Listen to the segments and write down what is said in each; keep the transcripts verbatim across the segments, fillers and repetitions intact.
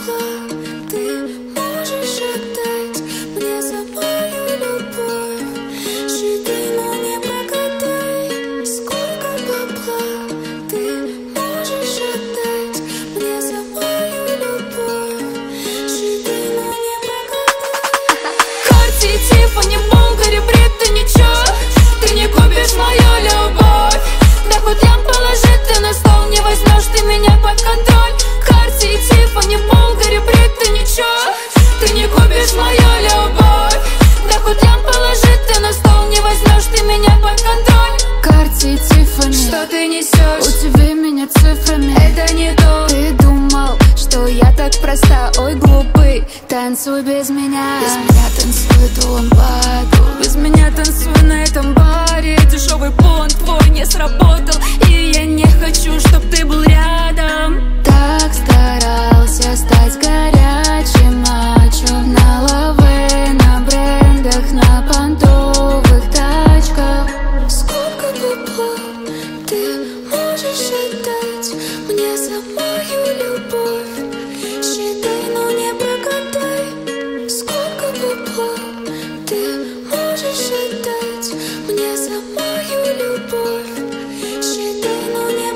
бабла ты можешь отдать мне за мою любовь. Считай, но не прогадай, сколько бабла ты можешь отдать мне за мою любовь. Считай, но не прогадай. Карти, Тиффани, Булгари, Бритта, ничего ты не купишь мою любовь. Да хоть лям положи ты на стол, не возьмешь ты меня под контроль. Карти, Тиффани, Булгари, Бритта, ничего ты не купишь мою любовь. Да хоть лям положи ты на стол, не возьмешь ты меня под контроль. Карти, Тиффани, что ты несешь? удиви меня цифрами. Это не то. Ты думал, что я так проста? Ой, глупый, танцуй без меня. Без меня танцует ламбаду. Без меня танцуй на этом баре. Дешевый понт твой не сработал, и я не хочу, чтоб ты был рядом. Так старался стать горячим мачо. На лаве, на брендах, на понтовых тачках. Сколько бабла ты можешь отдать мне за мою любовь? Считай, но не прогадай. Сколько бабла ты можешь отдать мне за мою любовь? Считай, но не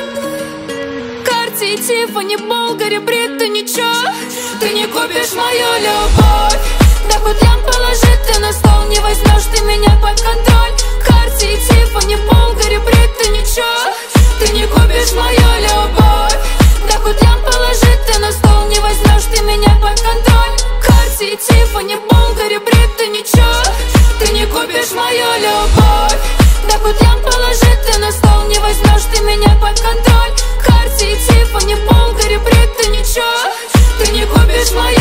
прогадай. Карти, Тиффани, Булгари, Бритта, ничего Ты не купишь мою любовь. да хоть лям положи ты на стол, не возьмешь ты меня под контроль. Карти, Тиффани, Булгари, Бритта, ничего Ты не купишь мою любовь. да хоть лям положи ты на стол, не возьмешь ты меня под контроль. Карти, Тиффани, Булгари, Бритта, ничего Ты не купишь мою любовь. да хоть лям положи ты на стол, не возьмешь ты меня под контроль. Карти, Тиффани, Булгари, Бритта, ничего Ты не купишь мою